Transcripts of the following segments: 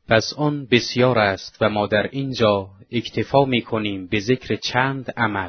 پس آن بسیار است و ما در اینجا اکتفا می‌کنیم به ذکر چند عمل.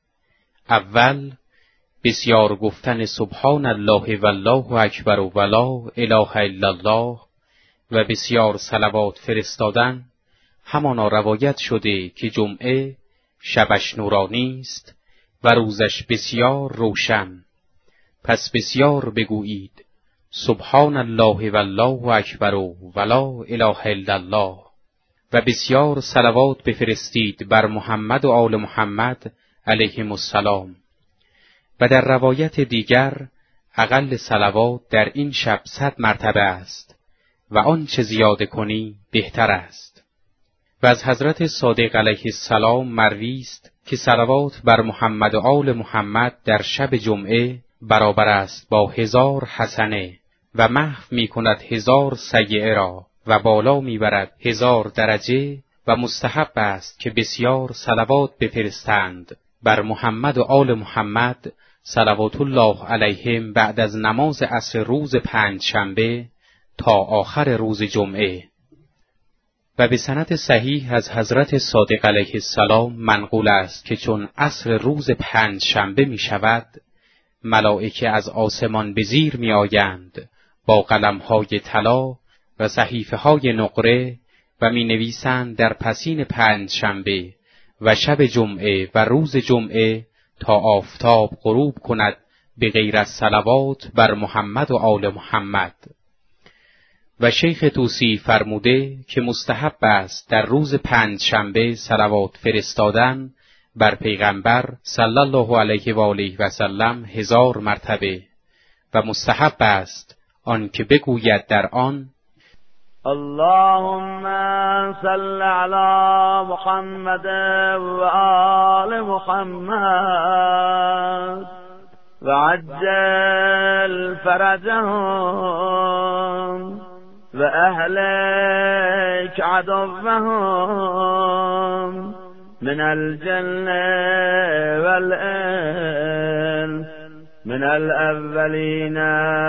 اول، بسیار گفتن سبحان الله والله اکبر و لا اله الا الله و بسیار صلوات فرستادن. همانا روایت شده که جمعه شبش نورانی است و روزش بسیار روشن. پس بسیار بگویید سبحان الله والله اکبر و لا اله الا الله و بسیار صلوات بفرستید بر محمد و آل محمد علیهم السلام. و در روایت دیگر اقل صلوات در این شب 100 مرتبه است و آنچه زیاده کنی بهتر است. و از حضرت صادق علیه السلام مروی است که صلوات بر محمد و آل محمد در شب جمعه برابر است با 1000 حسنه و محو می کند 1000 سیئه را و بالا می برد 1000 درجه و مستحب است که بسیار صلوات بفرستند بر محمد و آل محمد صلوات الله علیهم بعد از نماز عصر روز پنجشنبه تا آخر روز جمعه. و به سند صحیح از حضرت صادق علیه السلام منقول است که چون عصر روز پنجشنبه می شود، ملائکه از آسمان به زیر می آیند با قلم‌های طلا و صحیفه‌های نقره و می نویسند در پسین پنجشنبه و شب جمعه و روز جمعه تا آفتاب غروب کند به غیر از صلوات بر محمد و آل محمد. و شیخ طوسی فرموده که مستحب است در روز پنجشنبه صلوات فرستادن بر پیغمبر صلی الله علیه و آله و سلم 1000 مرتبه و مستحب است آن که بگوید در آن اللهم صل علی محمد و آل محمد و عجل فرجهم و اهلک عدوهم من الجن والانس من الاولین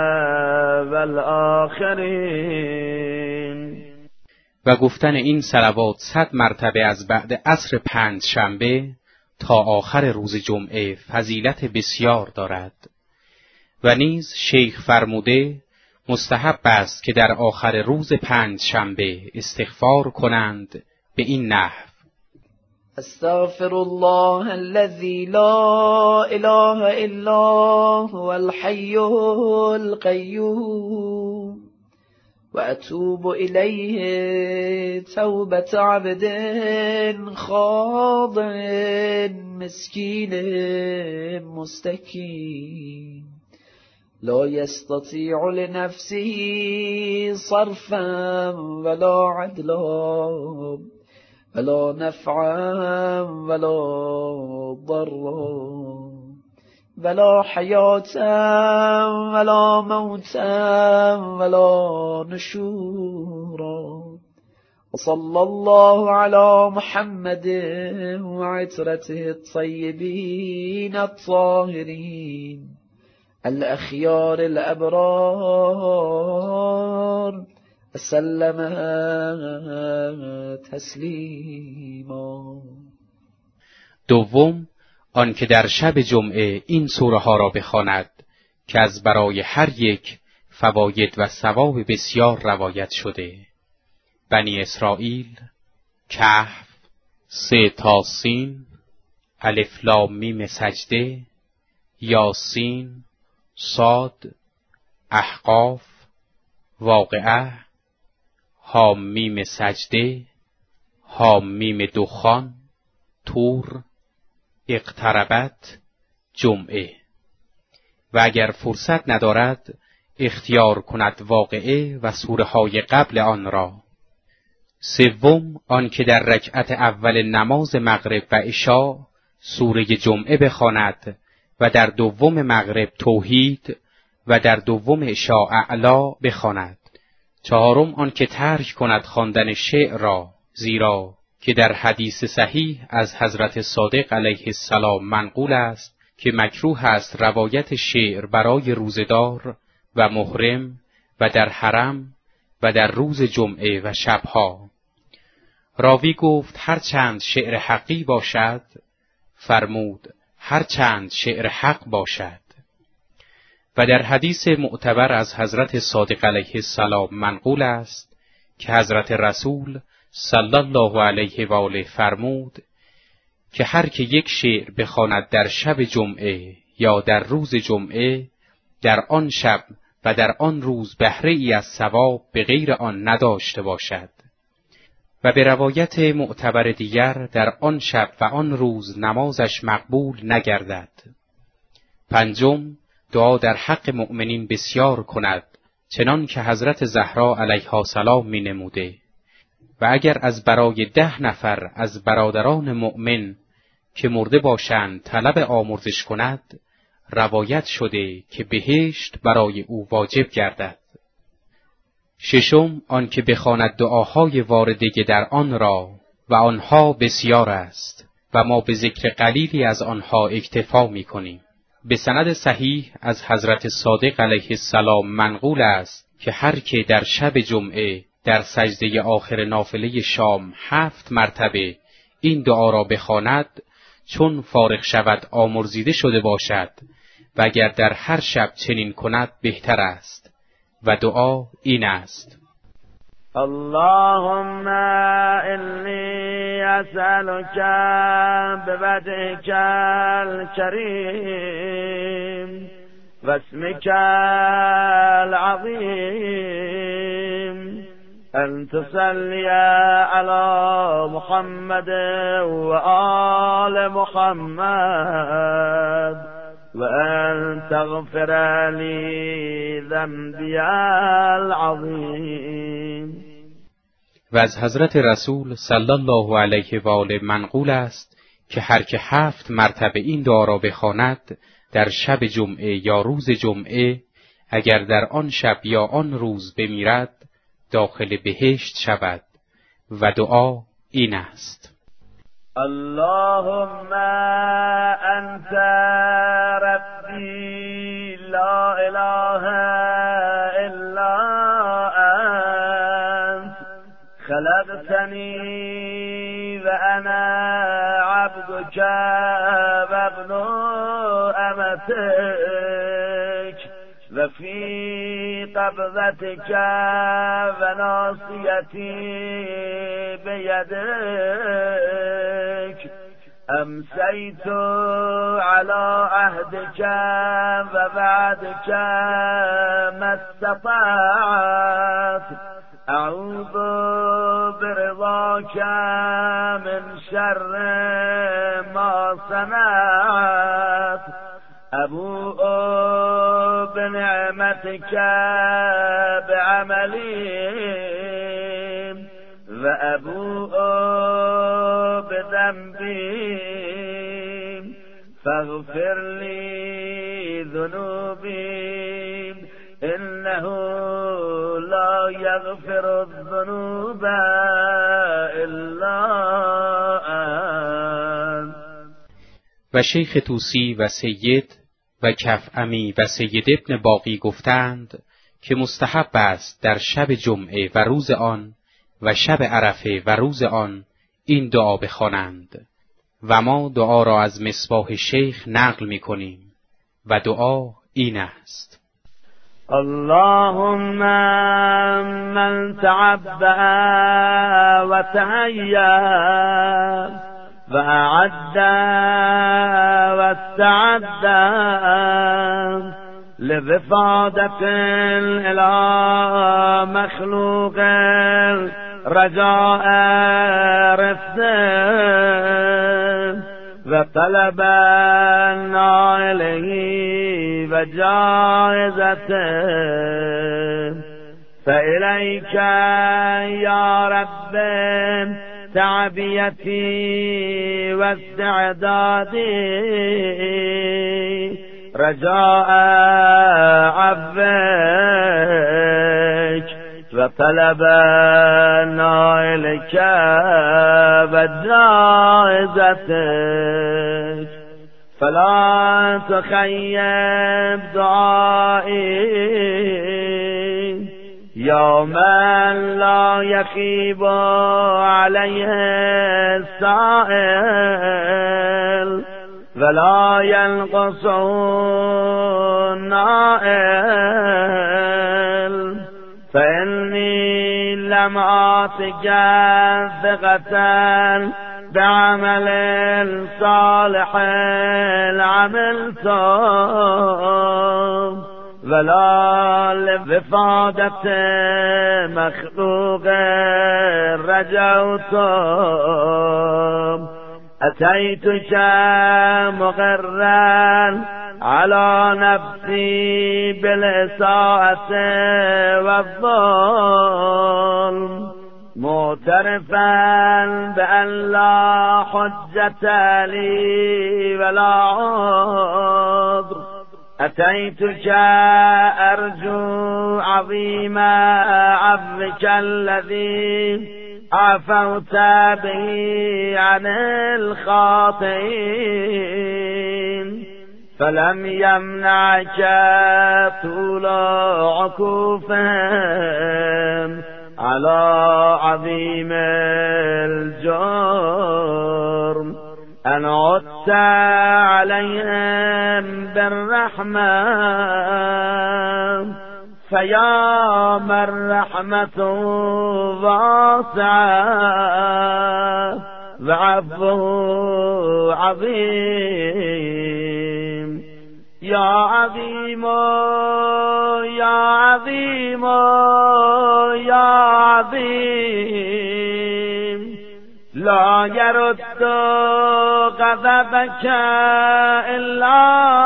والآخرین. و گفتن این صلوات 100 مرتبه از بعد عصر پنجشنبه تا آخر روز جمعه فضیلت بسیار دارد. و نیز شیخ فرموده مستحب است که در آخر روز پنجشنبه استغفار کنند به این نحو: استغفر الله الذي لا اله الا هو الحي القيوم و اتوب الیه توبة عبد خاضع مسکین مستکین لا يستطيع لنفسه صرفا ولا عدلا ولا نفعا ولا ضرا ولا حیاتا ولا موتا ولا نشورا وصلى الله على محمد وعترته الطيبين الطاهرين الأخيار الأبرار سلم تسلیما. دوم، آن که در شب جمعه این سوره ها را بخواند که از برای هر یک فواید و ثواب بسیار روایت شده: بنی اسرائیل، کهف، 3 تا سین، الف لام میم سجده، یاسین، صاد، احقاف، واقعه، حام میم سجده، حام میم دخان، طور، اقتربت، جمعه. و اگر فرصت ندارد اختیار کند واقعه و سوره های قبل آن را. سوم، آن که در رکعت اول نماز مغرب و عشاء سوره جمعه بخواند و در دوم مغرب توحید و در دوم عشاء اعلا بخواند. چهارم، آن که ترک کند خواندن شعر را، زیرا که در حدیث صحیح از حضرت صادق علیه السلام منقول است که مکروه است روایت شعر برای روزدار و محرم و در حرم و در روز جمعه و شبها. راوی گفت هر چند شعر حقی باشد، فرمود هر چند شعر حق باشد. و در حدیث معتبر از حضرت صادق علیه السلام منقول است که حضرت رسول صلی الله علیه و آله فرمود که هر که یک شعر بخواند در شب جمعه یا در روز جمعه، در آن شب و در آن روز بهره ای از ثواب به غیر آن نداشته باشد. و به روایت معتبر دیگر در آن شب و آن روز نمازش مقبول نگردد. پنجم، دعا در حق مؤمنین بسیار کند، چنان که حضرت زهرا علیها السلام می نموده. و اگر از برای 10 نفر از برادران مؤمن که مرده باشند طلب آمرزش کند، روایت شده که بهشت برای او واجب گردد. ششم، آن که بخواند دعاهای وارده در آن را و آنها بسیار است و ما به ذکر قلیلی از آنها اکتفا می کنیم. به سند صحیح از حضرت صادق علیه السلام منقول است که هر که در شب جمعه در سجده آخر نافله شام 7 مرتبه این دعا را بخواند، چون فارغ شود آمرزیده شده باشد و اگر در هر شب چنین کند بهتر است. و دعا این است: اللهم انی اسألک بوجهک الکریم و اسمک العظیم ان تصلی علی محمد و آل محمد و ان تغفر لی ذنبی العظیم. و از حضرت رسول صلی الله علیه و آله منقول است که هر که 7 مرتبه این دعا را بخواند در شب جمعه یا روز جمعه، اگر در آن شب یا آن روز بمیرد داخل بهشت شود. و دعا این است: اللهم انت ربی لا اله الا انت خلقتنی و انا عبدك و ابن امتك و فی قبضتك و ناصیتی بیدک امسیت على عهدك و وعدك ما استطعت اعوذ برضاك من شر ما صنعت ابوء بنعمتك بعملی و ابوء بذنبی فاغفر لی ذنوبی انه لا یغفر الذنوب الا انت. و شیخ طوسی و سید و کفعمی و سید ابن باقی گفتند که مستحب است در شب جمعه و روز آن و شب عرفه و روز آن این دعا بخوانند و ما دعا را از مصباح شیخ نقل می کنیم. و دعا این است: اللهم من تعبأ و تهيأ و اعد و استعد لوفادة الى مخلوق رجاء رفده و طلب نائله و جائزته فإلیک یا رب تعبیتی و استعدادی رجاء عفوک و طلب نائلک و جائزتک فلا تخیب دعائی یا من لا یخیب علیه السائل ولا ینقص النائل فإنی لم آتک ثقة بعمل صالح عملت ولا لوفادة مخلوق رجوت أتيتك مقرا على نفسي بالإساءة والظلم معترفا بأن لا حجة لي ولا عذر أتيتك أرجو عظيم عفوك الذي عفوت به عن الخاطئين فلم يمنعك طول عكوفهم على عظيم الجرم أن عدت عليهم بالرحمة فيا من رحمة واسعة وعفوه عظيم يا عظيم يا عظيم يا عظيم لا يرد غضبك إلا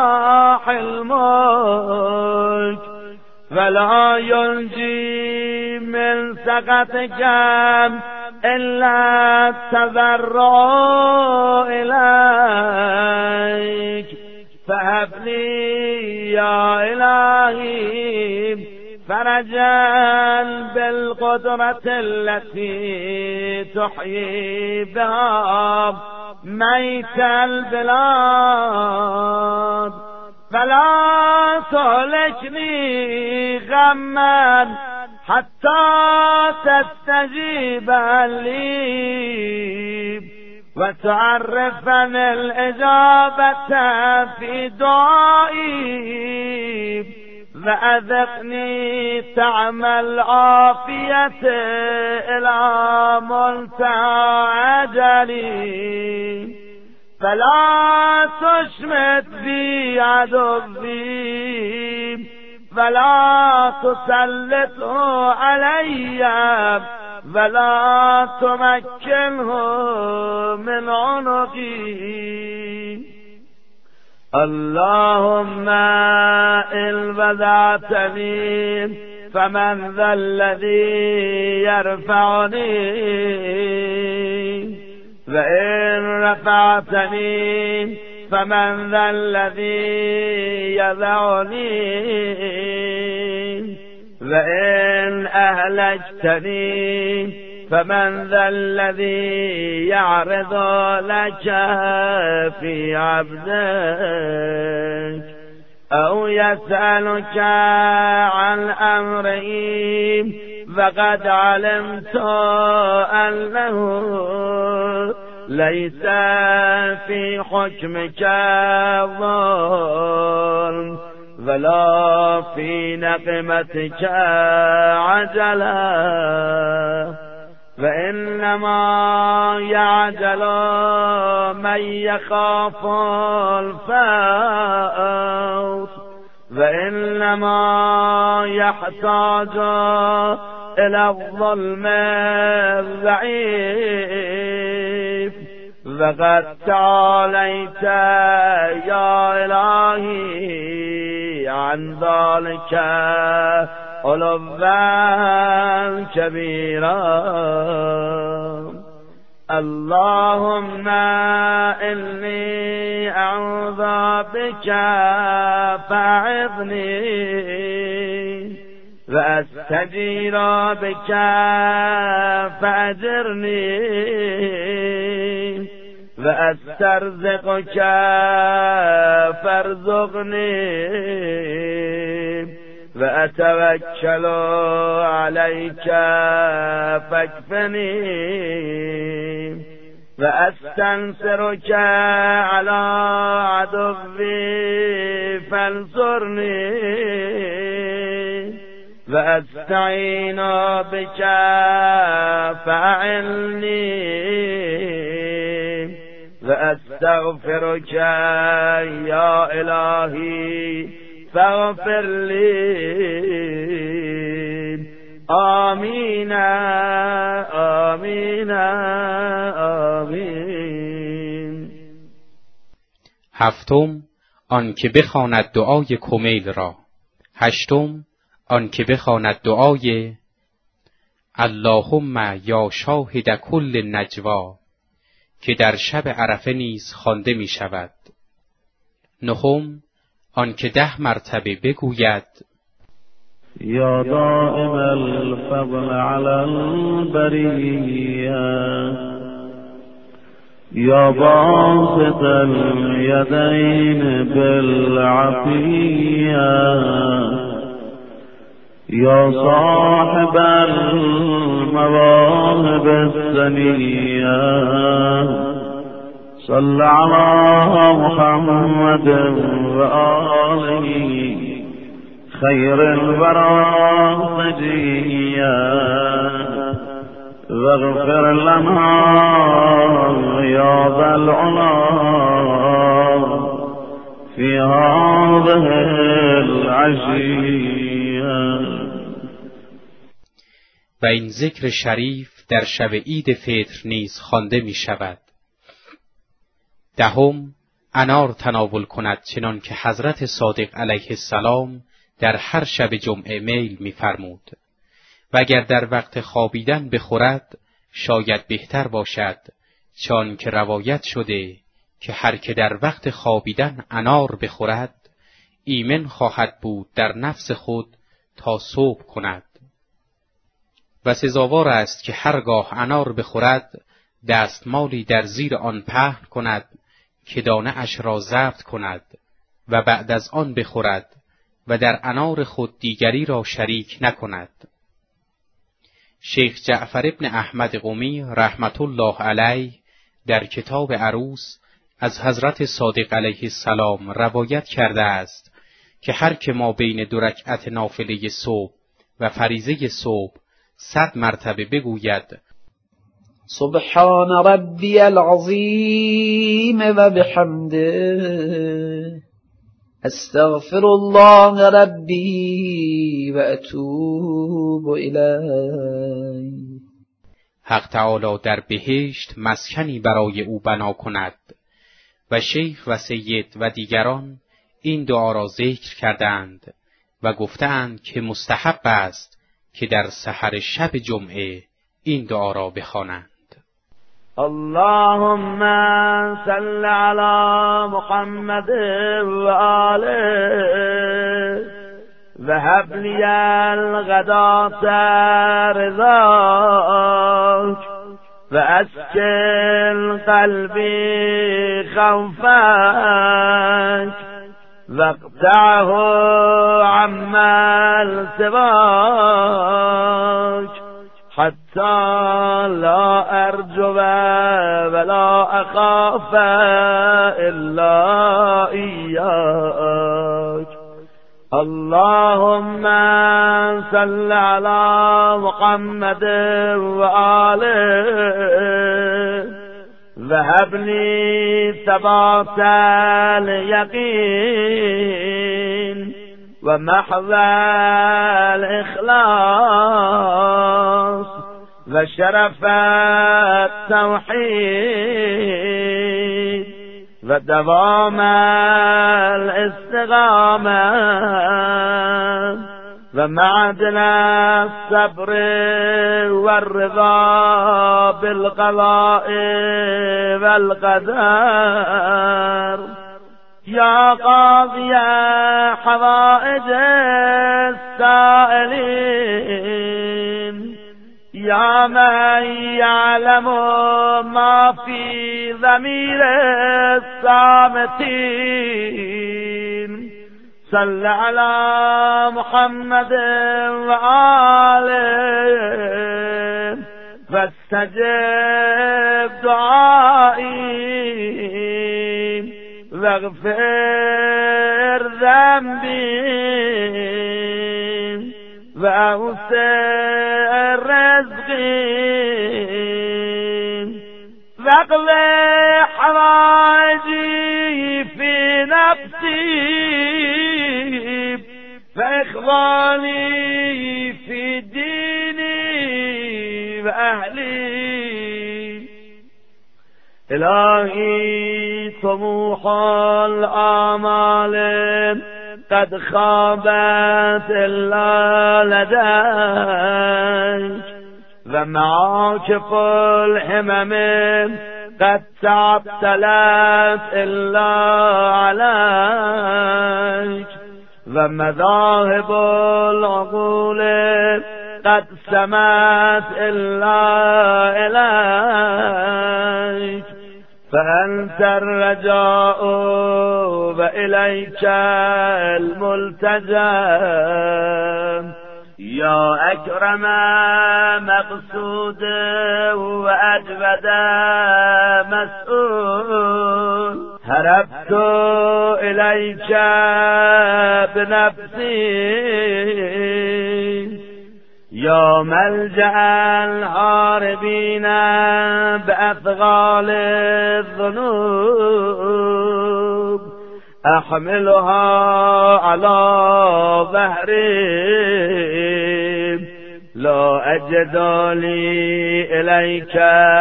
حلمك ولا ينجي من سخطك إلا التضرع إليك فهب لي يا إلهي فرجا بالقدرة التي تحيي بها ميت البلاد فلا تهلكني غما حتى تستجيب لي وتعرفني الإجابة في دعائي وأذقني طعم العافية إلى منتهى أجلي فلا تشمت بي عدوي ولا تسلطه علي ولا تمكنه من عنقي اللهم إن وضعتني فمن ذا الذي يرفعني وإن رفعتني فمن ذا الذي يضعني وإن أهلكتني فمن ذا الذي يعرض لك في عبدك أو يسألك عن أمره فقد علمت أنه ليس في حكمك ظلم ولا في نقمتك عجلة فإنما يعجل من يخاف الفوت وإنما يحتاج إلى الظلم الضعيف وقد تعاليت يا إلهي عن ذلك علوا كبيرا اللهم إني أعوذ بك فأعذني وأستجير بك فأجرني وأسترزقك فارزقني وأتوكل عليك فاكفني وأستنصرك على عدوي فانصرني وأستعين بك فأعني وأستغفرك يا إلهي فاغفر لي آمين آمين آمین. هفتم، آن که بخواند دعای کمیل را. هشتم، آن که بخواند دعای اللهم یا شاهد کل نجوا که در شب عرفه نیز خوانده می شود. نهم، آن که 10 مرتبه بگوید یا دائم الفضل علی البریه یا باسط الیدین بالعافیه یا صاحب المواهب السنیه صل علی محمد و آله خیر الورى نجيا واغفر لنا يا ذا العلا في هذه العشية. و این ذکر شریف در شب عید فطر نیز خوانده می شود. دهم، انار تناول کند چنان که حضرت صادق علیه السلام در هر شب جمعه میل می‌فرمود و اگر در وقت خوابیدن بخورد شاید بهتر باشد، چون که روایت شده که هر که در وقت خوابیدن انار بخورد ایمن خواهد بود در نفس خود تا صبح کند و سزاوار است که هرگاه انار بخورد دستمالی در زیر آن پهن کند که دانه اش را ضبط کند و بعد از آن بخورد و در انار خود دیگری را شریک نکند. شیخ جعفر ابن احمد قمی رحمت الله علیه در کتاب عروس از حضرت صادق علیه السلام روایت کرده است که هر که ما بین 2 رکعت نافله صبح و فریضه صبح 100 مرتبه بگوید سبحان ربی العظیم و بحمده استغفر الله ربی و اتوب الیه، حق تعالی در بهشت مسکنی برای او بنا کند. و شیخ و سید و دیگران این دعا را ذکر کردند و گفتند که مستحب است که در سحر شب جمعه این دعا را بخوانند. اللهم صل على محمد و آله و هب لی الغداة رضاک و اسکن قلبی خوفک واقطعه عمن سواک حتی لا ارجو ولا اخاف الا ایاک. اللهم صل على محمد و آله و هب لی ثبات الیقین و محض الاخلاص و شرف التوحید و دوام الاستقامه و معدن الصبر والرضا بالقضاء والقدر. یا قاضی حوائج السائلین یا من یعلم ما فی ضمیر الصامتین صل على محمد وآله واستجب دعائي واغفر ذنبي وأوسع رزقي واقضي حوائجي في نفسي وإخواني في ديني وأهلي. إلهي طموح الآمال قد خابت إلا لديك ومعاكف الحمم قد تعطلت إلا عليك ومذاهب العقول قد سمت إلا إليك فأنت الرجاء وإليك الملتجأ يا أكرم مقصود وأجود مسؤول هربت إليك بنفسي يا ملجأ الهاربين بأثقال الذنوب أحملها على ظهري لا أجد لي إليك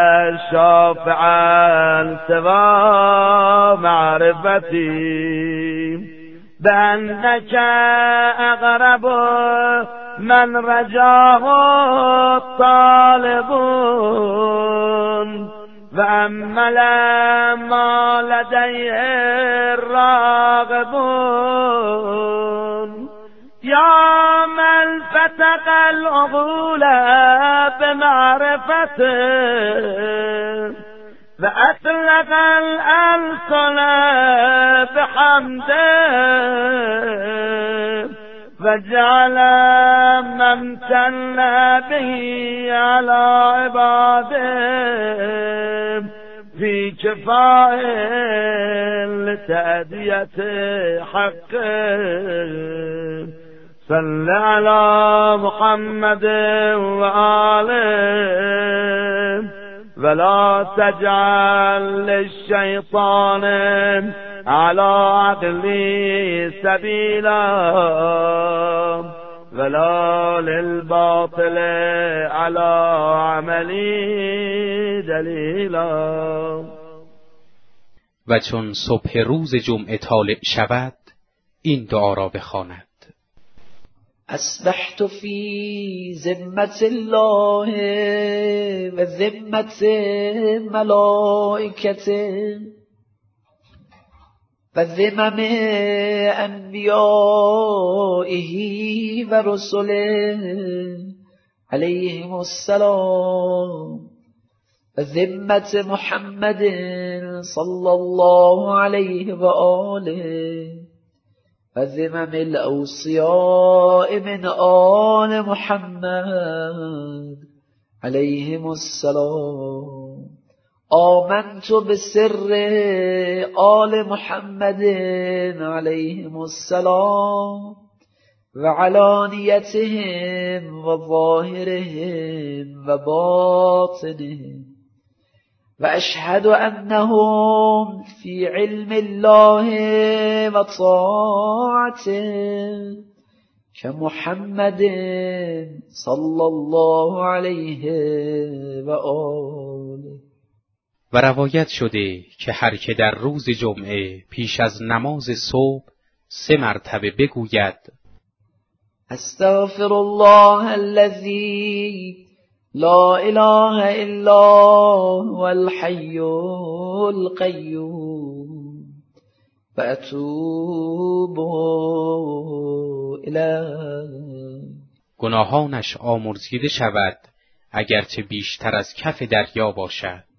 شافعا سوى معرفتي بأنك أقرب من رجاه الطالبون وأمل ما لديه الراغبون يا من فتق العقول بمعرفته وأطلق الألسن بحمده وجعل من امتن به على عباده في كفاء لتأدية حقه صل على محمد وآله ولا تجعل للشيطان على عقلي سبيلا ولا للباطل على عملي دلیلا. و چون صبح روز جمعه طالع شود این دعا را بخواند: اصبحت فی ذمة الله و ذمة ملائکته و ذمم انبیائه و رسله علیهم السلام و ذمة محمد صلی الله علیه و آله و ذمم الاوصیاء من آل محمد علیهم السلام. آمنت بسر آل محمد علیهم السلام و علانیتهم و ظاهرهم و باطنهم و اشهد انهم فی علم الله و طاعته كمحمد صلی الله علیه و آله. و روایت شده که هر که در روز جمعه پیش از نماز صبح 3 مرتبه بگوید: استغفر الله الذي لا اله الا هو الحي القيوم و اتوب الیه. گناهانش آمرزیده شود اگرچه بیشتر از کف دریا باشد